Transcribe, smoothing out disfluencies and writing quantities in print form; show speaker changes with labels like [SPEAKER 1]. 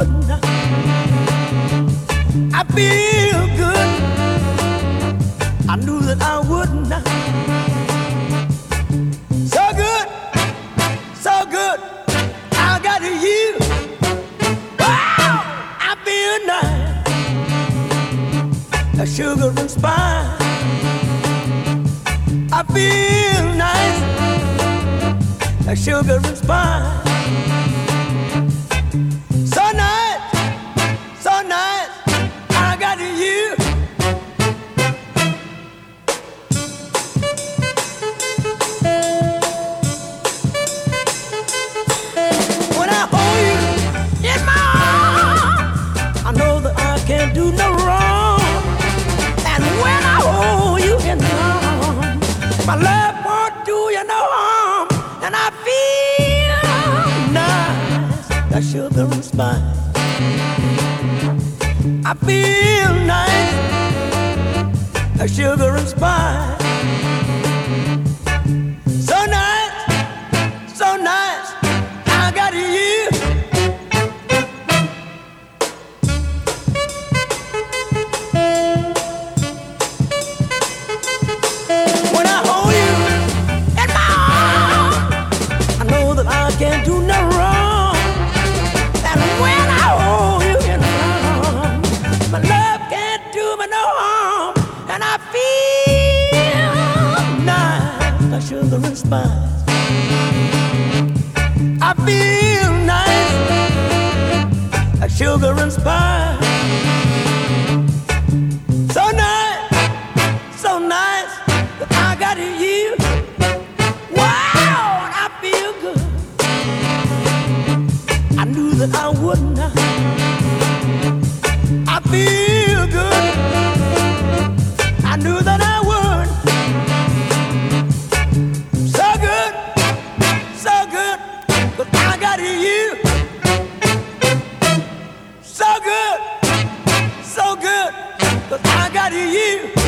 [SPEAKER 1] wouldn't. I feel good. I knew that I wouldn't. So good, so good. I got you. Wow, I feel nice. A sugar and spice. I feel nice. A sugar and spice. So nice, so nice. I got you. When I hold you in my arms, I know that I can't do no wrong. And when I hold you in my arms, my love won't do you no harm. And I feel nice, that sugar and spice. I feel nice, that sugar and spice. So nice, so nice. I got you. When I hold you in my arms, I know that I can't do no wrong. And when I hold you in my arms, my love can't do me no harm. And I feel nice, like sugar and spice. I feel nice, like sugar and spice. So nice, so nice that I got you. Wow, and I feel good. I knew that I wouldn't. I feel good. I knew that I would. So good, so good, but I got you. So good, but I got you.